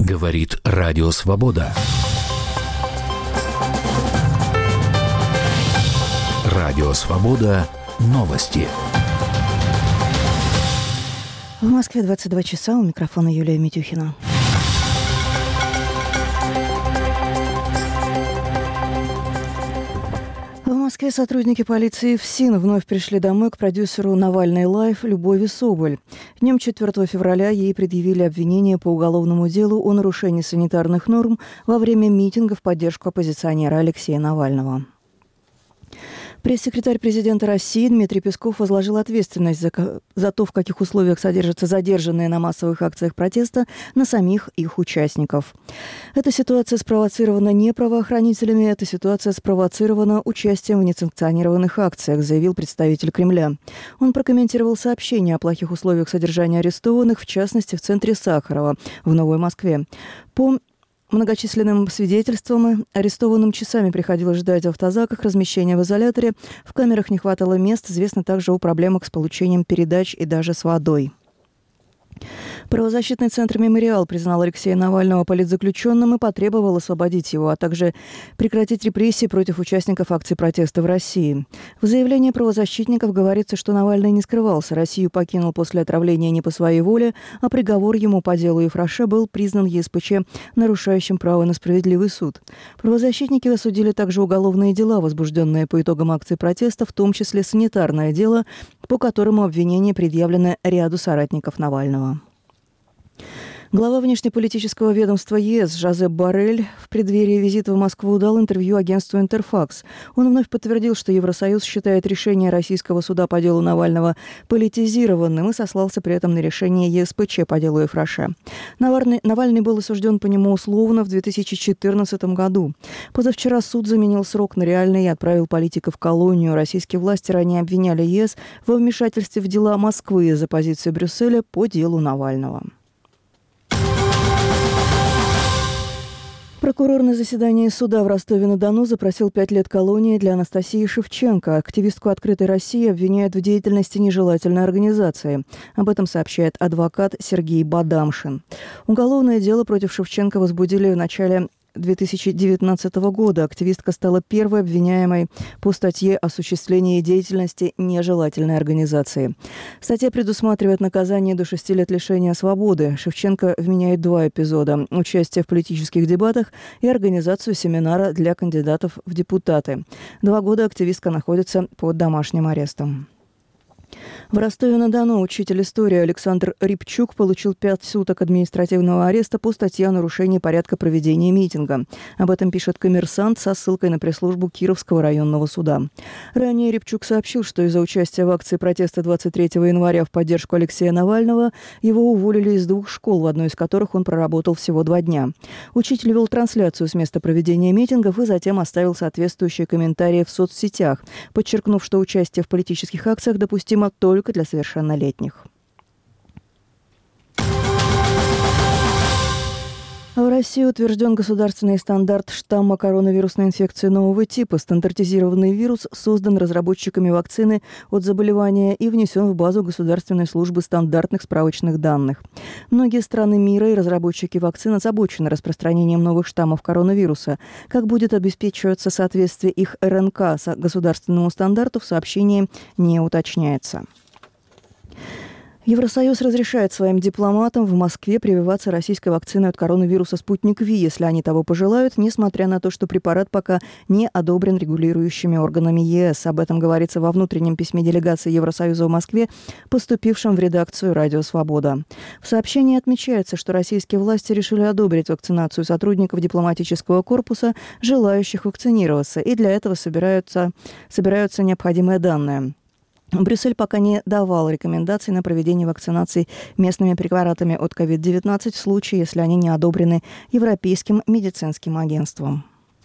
Говорит Радио Свобода. Радио Свобода. Новости. В Москве 22 часа. У микрофона Юлия Митюхина. В Москве сотрудники полиции ФСИН вновь пришли домой к продюсеру «Навальный Лайв» Любови Соболь. Днем 4 февраля ей предъявили обвинение по уголовному делу о нарушении санитарных норм во время митинга в поддержку оппозиционера Алексея Навального. Пресс-секретарь президента России Дмитрий Песков возложил ответственность за то, в каких условиях содержатся задержанные на массовых акциях протеста, на самих их участников. Эта ситуация спровоцирована не правоохранителями, эта ситуация спровоцирована участием в несанкционированных акциях, заявил представитель Кремля. Он прокомментировал сообщение о плохих условиях содержания арестованных, в частности, в центре Сахарова в Новой Москве. По многочисленным свидетельствам, арестованным часами приходилось ждать в автозаках, размещения в изоляторе. В камерах не хватало мест. Известно также о проблемах с получением передач и даже с водой. Правозащитный центр «Мемориал» признал Алексея Навального политзаключенным и потребовал освободить его, а также прекратить репрессии против участников акций протеста в России. В заявлении правозащитников говорится, что Навальный не скрывался, Россию покинул после отравления не по своей воле, а приговор ему по делу Ефраше был признан ЕСПЧ нарушающим право на справедливый суд. Правозащитники осудили также уголовные дела, возбужденные по итогам акций протеста, в том числе санитарное дело, по которому обвинение предъявлено ряду соратников Навального. Глава внешнеполитического ведомства ЕС Жозеп Боррель в преддверии визита в Москву дал интервью агентству «Интерфакс». Он вновь подтвердил, что Евросоюз считает решение российского суда по делу Навального политизированным и сослался при этом на решение ЕСПЧ по делу Ефраше. Навальный был осужден по нему условно в 2014 году. Позавчера суд заменил срок на реальный и отправил политика в колонию. Российские власти ранее обвиняли ЕС во вмешательстве в дела Москвы из-за позиции Брюсселя по делу Навального. Прокурор на заседании суда в Ростове-на-Дону запросил 5 лет колонии для Анастасии Шевченко. Активистку «Открытой России» обвиняют в деятельности нежелательной организации. Об этом сообщает адвокат Сергей Бадамшин. Уголовное дело против Шевченко возбудили в начале 2019 года. Активистка стала первой обвиняемой по статье «Осуществление деятельности нежелательной организации». Статья предусматривает наказание до 6 лет лишения свободы. Шевченко вменяет 2 эпизода: участие в политических дебатах и организацию семинара для кандидатов в депутаты. 2 года активистка находится под домашним арестом. В Ростове-на-Дону учитель истории Александр Рябчук получил 5 суток административного ареста по статье о нарушении порядка проведения митинга. Об этом пишет «Коммерсант» со ссылкой на пресс-службу Кировского районного суда. Ранее Рябчук сообщил, что из-за участия в акции протеста 23 января в поддержку Алексея Навального его уволили из 2 школ, в одной из которых он проработал всего 2 дня. Учитель вел трансляцию с места проведения митингов и затем оставил соответствующие комментарии в соцсетях, подчеркнув, что участие в политических акциях допустимо только для совершеннолетних. В России утвержден государственный стандарт штамма коронавирусной инфекции нового типа. Стандартизированный вирус создан разработчиками вакцины от заболевания и внесен в базу Государственной службы стандартных справочных данных. Многие страны мира и разработчики вакцин озабочены распространением новых штаммов коронавируса. Как будет обеспечиваться соответствие их РНК государственному стандарту, в сообщении не уточняется. Евросоюз разрешает своим дипломатам в Москве прививаться российской вакциной от коронавируса «Спутник Ви», если они того пожелают, несмотря на то, что препарат пока не одобрен регулирующими органами ЕС. Об этом говорится во внутреннем письме делегации Евросоюза в Москве, поступившем в редакцию «Радио Свобода». В сообщении отмечается, что российские власти решили одобрить вакцинацию сотрудников дипломатического корпуса, желающих вакцинироваться, и для этого собираются необходимые данные. Брюссель пока не давал рекомендаций на проведение вакцинации местными препаратами от COVID-19 в случае, если они не одобрены Европейским медицинским агентством.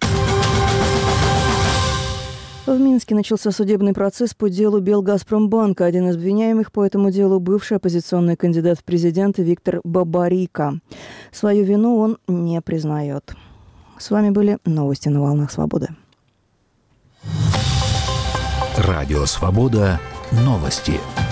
В Минске начался судебный процесс по делу Белгазпромбанка. Один из обвиняемых по этому делу – бывший оппозиционный кандидат в президенты Виктор Бабарико. Свою вину он не признает. С вами были новости на волнах свободы. Радио Свобода. Новости.